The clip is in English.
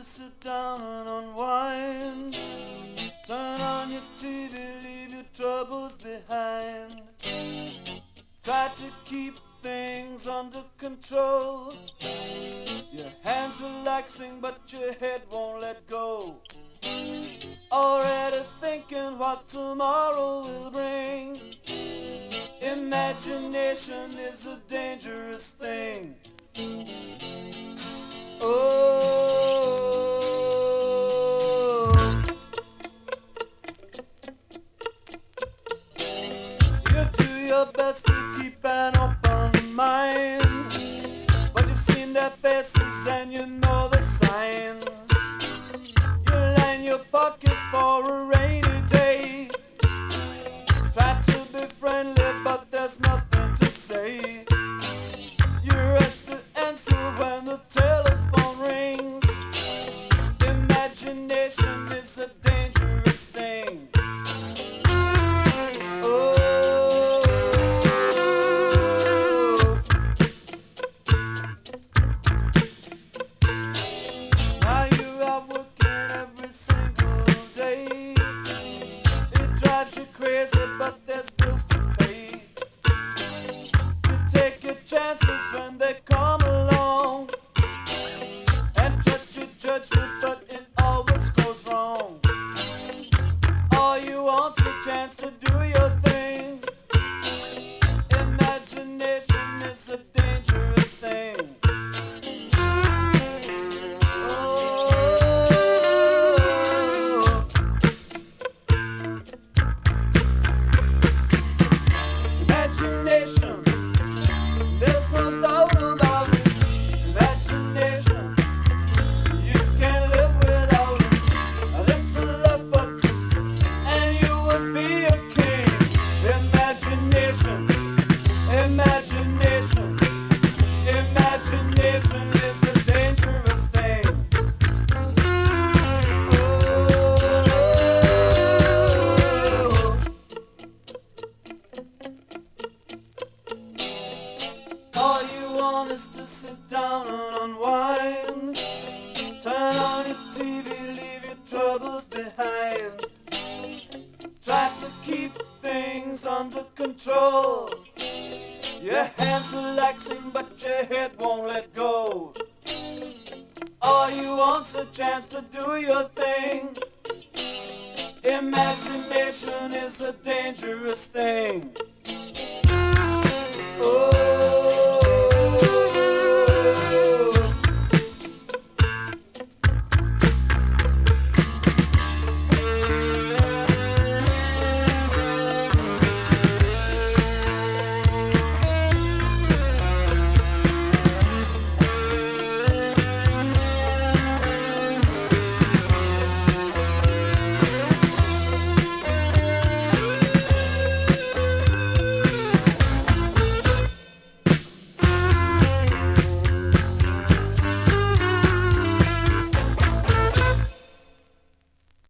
sit down and unwind. Turn on your TV, leave your troubles behind. Try to keep things under control. Your hands relaxing but your head won't let go. Already thinking what tomorrow will bring. Imagination is a dangerous thing. Oh, you do your best to keep an open mind, but you've seen their faces and you know the signs. You line your pockets for a rainy day. Try to be friendly, but there's nothing to say. You rush to answer when the telephone rings. Imagination is a dangerous thing. Oh, now you are working every single day. It drives you crazy, but there's bills to pay. You take your chances when they come along, and trust your judgment, but it always goes wrong. All you want's a chance to do your thing. Imagination is a dangerous thing. Oh, imagination, there's no doubt about it. Imagination, you can't live without it. A little effort and you would be a king. Imagination, imagination, imagination is a dangerous thing. Oh, all you want is to sit down and unwind. Turn on your TV, leave your troubles behind. Try to keep things under control. Your hands relaxing, but your head won't let go. All you want's a chance to do your thing. Imagination is a dangerous thing.